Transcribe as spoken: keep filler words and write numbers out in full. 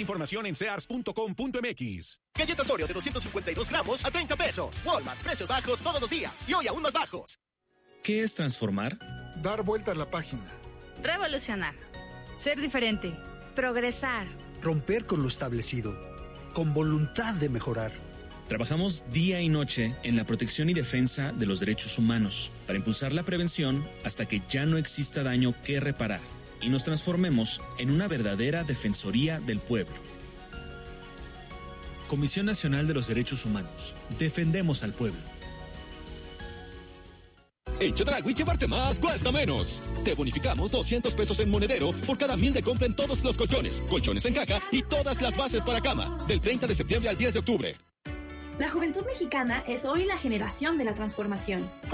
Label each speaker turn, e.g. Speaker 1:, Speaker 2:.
Speaker 1: información en sears punto com punto m x.
Speaker 2: Galletas Oreo de doscientos cincuenta y dos gramos a treinta pesos. Walmart, precios bajos todos los días. Y hoy aún más bajos.
Speaker 3: ¿Qué es transformar?
Speaker 4: Dar vuelta a la página.
Speaker 5: Revolucionar. Ser diferente. Progresar.
Speaker 6: Romper con lo establecido. Con voluntad de mejorar.
Speaker 3: Trabajamos día y noche en la protección y defensa de los derechos humanos para impulsar la prevención hasta que ya no exista daño que reparar y nos transformemos en una verdadera defensoría del pueblo.
Speaker 7: Comisión Nacional de los Derechos Humanos. Defendemos al pueblo.
Speaker 8: En Chedraui llevarte más cuesta menos. Te bonificamos doscientos pesos en monedero por cada mil de compra en todos los colchones, colchones en caja y todas las bases para cama. Del treinta de septiembre al diez de octubre.
Speaker 9: La juventud mexicana es hoy la generación de la transformación.